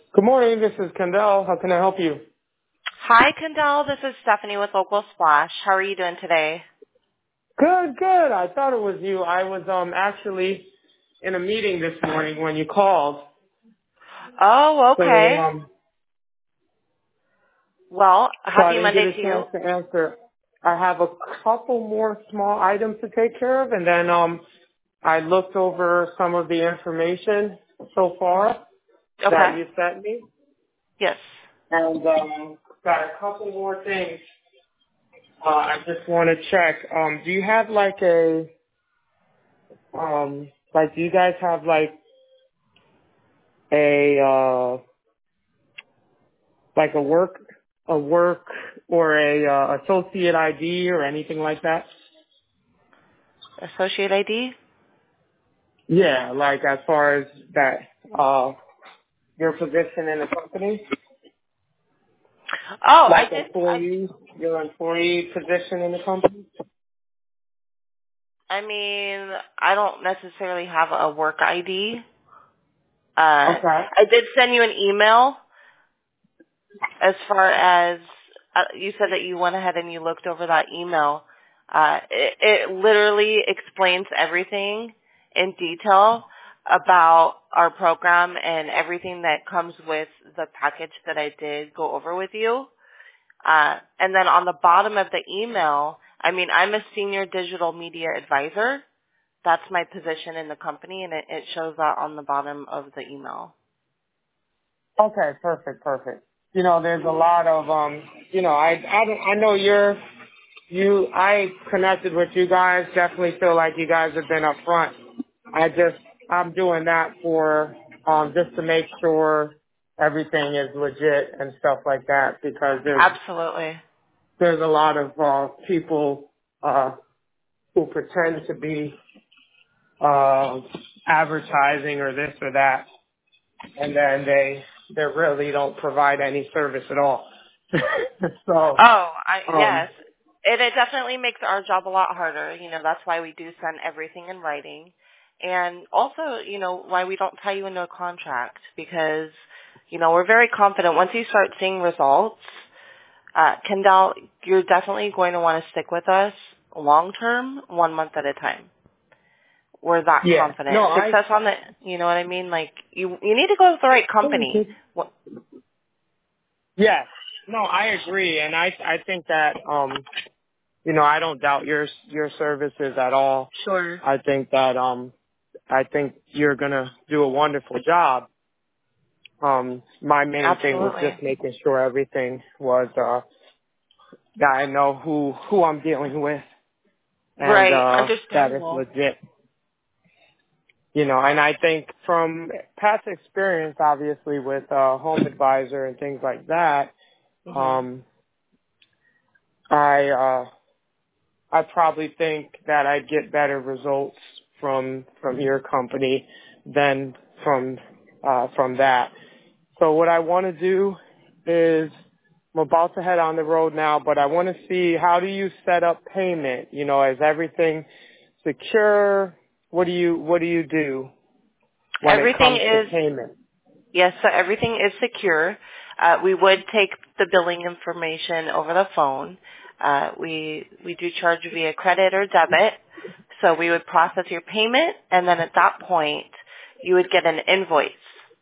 Good morning. This is Kendall. How can I help you? Hi, Kendall. This is Stephanie with Local Splash. How are you doing today? Good, good. I thought it was you. I was actually in a meeting this morning when you called. Oh, So okay. Well, so I happy didn't get Monday a to you. chance to answer. I have a couple more small items to take care of, and then I looked over some of the information so far that Okay. you sent me, Yes. and got a couple more things. I just want to check. Do you have like do you guys have like a work or a associate ID or anything like that? Associate ID? Yeah, like as far as that, your position in the company, Oh, I like did. your employee position in the company. I mean, I don't necessarily have a work ID. Okay. I did send you an email as far as you said that you went ahead and you looked over that email. It literally explains everything in detail about our program and everything that comes with the package that I did go over with you. And then on the bottom of the email, I mean, I'm a senior digital media advisor. That's my position in the company, and it shows that on the bottom of the email. Okay, perfect. You know, there's a lot of I know I connected with you guys. Definitely feel like you guys have been upfront. I'm doing that for just to make sure everything is legit and stuff like that, because Absolutely. there's a lot of people who pretend to be advertising or this or that, and then they really don't provide any service at all. So, Oh, um, yes. It definitely makes our job a lot harder. You know, that's why we do send everything in writing. And also, you know, why we don't tie you into a contract, because, you know, we're very confident once you start seeing results, Kendall, you're definitely going to want to stick with us long term, 1 month at a time. We're that yeah, no, confident. Success on the, you know what I mean? Like, you need to go with the right company. yes, no, I agree, and I think that I don't doubt your services at all. Sure. I think that I think you're gonna do a wonderful job. My main thing was Absolutely. just making sure everything was that I know who I'm dealing with, and Right. that it's Understandable. legit. And I think from past experience, obviously with Home Advisor and things like that, Mhm. um, I I probably think that I'd get better results from your company than from that. So what I want to do is I'm about to head on the road now, but I want to see, how do you set up payment? Is everything secure? What do you do when it Everything comes to is payment? Yes, so everything is secure. We would take the billing information over the phone. We do charge via credit or debit, so we would process your payment, and then at that point, you would get an invoice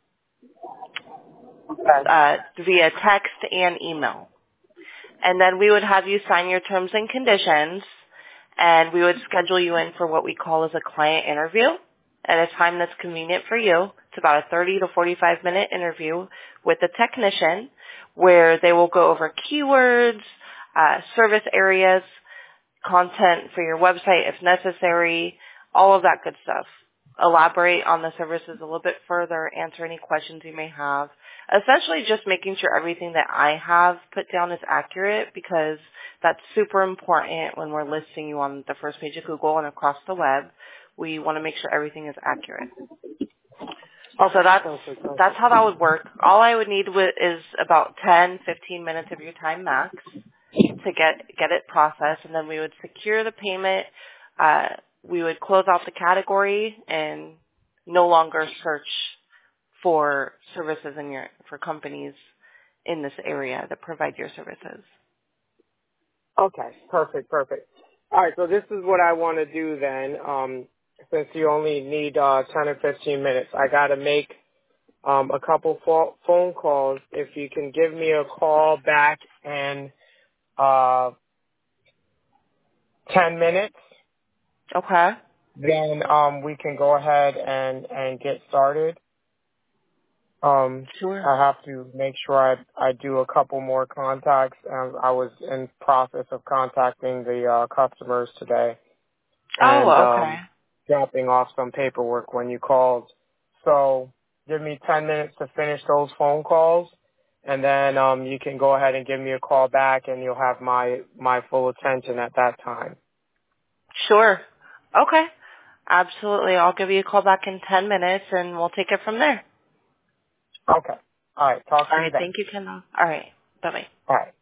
Okay. via text and email. And then we would have you sign your terms and conditions, and we would schedule you in for what we call as a client interview at a time that's convenient for you. It's about a 30 to 45-minute interview with the technician where they will go over keywords, service areas, content for your website if necessary, all of that good stuff. Elaborate on the services a little bit further, answer any questions you may have. Essentially just making sure everything that I have put down is accurate, because that's super important when we're listing you on the first page of Google and across the web. We want to make sure everything is accurate. So Okay. that's Perfect. that's how that would work. All I would need is about 10, 15 minutes of your time max to get it processed, and then we would secure the payment. We would close out the category and no longer search for services for companies in this area that provide your services. Okay, perfect. All right, so this is what I want to do then. Since you only need 10 or 15 minutes, I got to make a couple phone calls. If you can give me a call back in 10 minutes, Okay. then we can go ahead and get started. Sure. I have to make sure I do a couple more contacts. I was in process of contacting the customers today and Oh, okay. dropping off some paperwork when you called. So give me 10 minutes to finish those phone calls, and then you can go ahead and give me a call back, and you'll have my full attention at that time. Sure. Okay. Absolutely. I'll give you a call back in 10 minutes, and we'll take it from there. Okay. All right. Talk All to you right. then. Thank you, Kendall. All right. Bye-bye. All right.